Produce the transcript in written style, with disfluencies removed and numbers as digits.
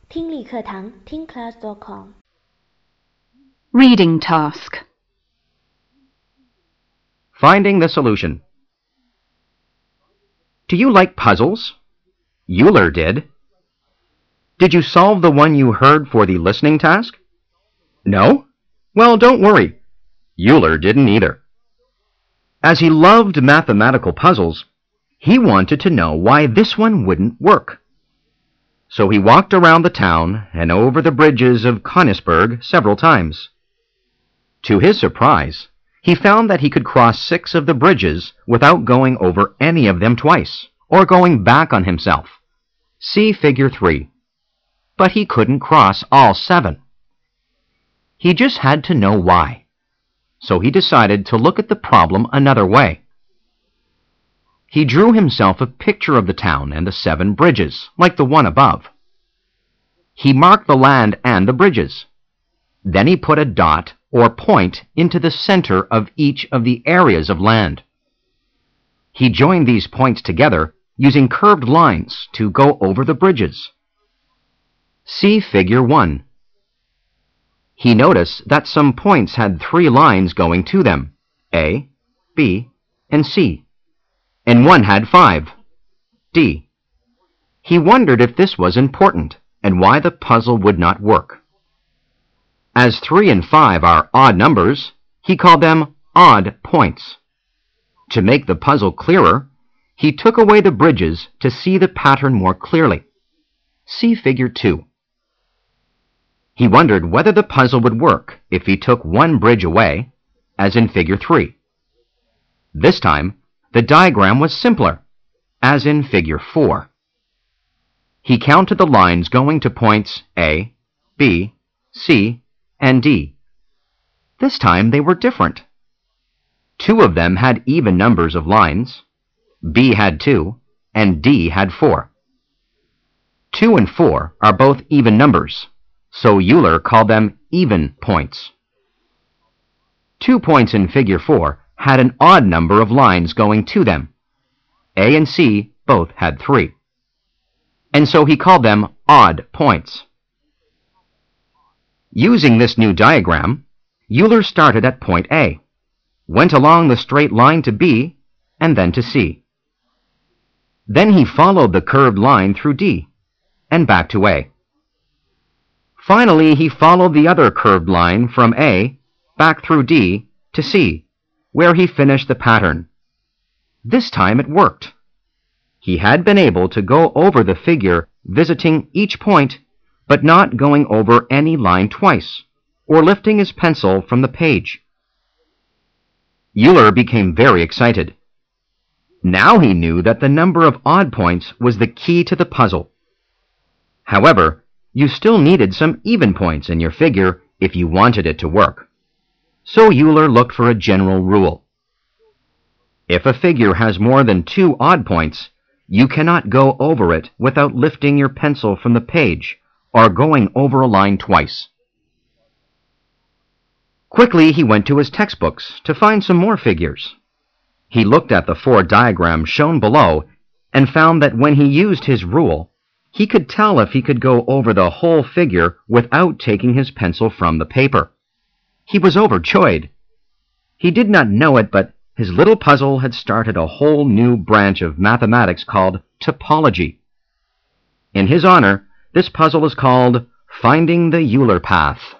听力课堂听 class.com Reading task. Finding the solution. Do you like puzzles? Euler did. Did you solve the one you heard for the listening task? No? Well, don't worry. Euler didn't either. As he loved mathematical puzzles, he wanted to know why this one wouldn't work. So he walked around the town and over the bridges of Königsberg several times. To his surprise, he found that he could cross 6 of the bridges without going over any of them twice, or going back on himself. See Figure 3. But he couldn't cross all 7. He just had to know why. So he decided to look at the problem another way. He drew himself a picture of the town and the 7 bridges, like the one above. He marked the land and the bridges. Then he put a dot or point into the center of each of the areas of land. He joined these points together using curved lines to go over the bridges. See Figure 1. He noticed that some points had 3 lines going to them, A, B, and C, and one had 5, D. He wondered if this was important and why the puzzle would not work. As 3 and 5 are odd numbers, he called them odd points. To make the puzzle clearer, he took away the bridges to see the pattern more clearly. See Figure 2. He wondered whether the puzzle would work if he took one bridge away, as in Figure 3. This time, the diagram was simpler, as in Figure 4. He counted the lines going to points A, B, C, and D. This time they were different. 2 of them had even numbers of lines. B had 2, and D had 4. 2 and 4 are both even numbers, so Euler called them even points. 2 points in Figure 4 had an odd number of lines going to them. A and C both had 3. And so he called them odd points. Using this new diagram, Euler started at point A, went along the straight line to B, and then to C. Then he followed the curved line through D, and back to A. Finally, he followed the other curved line from A, back through D, to C, where he finished the pattern. This time it worked. He had been able to go over the figure visiting each point, but not going over any line twice, or lifting his pencil from the page. Euler became very excited. Now he knew that the number of odd points was the key to the puzzle. However, you still needed some even points in your figure if you wanted it to work. So Euler looked for a general rule. If a figure has more than 2 odd points, you cannot go over it without lifting your pencil from the page or going over a line twice. Quickly, he went to his textbooks to find some more figures. He looked at the 4 diagrams shown below and found that when he used his rule, he could tell if he could go over the whole figure without taking his pencil from the paper. He was overjoyed. He did not know it, but his little puzzle had started a whole new branch of mathematics called topology. In his honor, this puzzle is called Finding the Euler Path.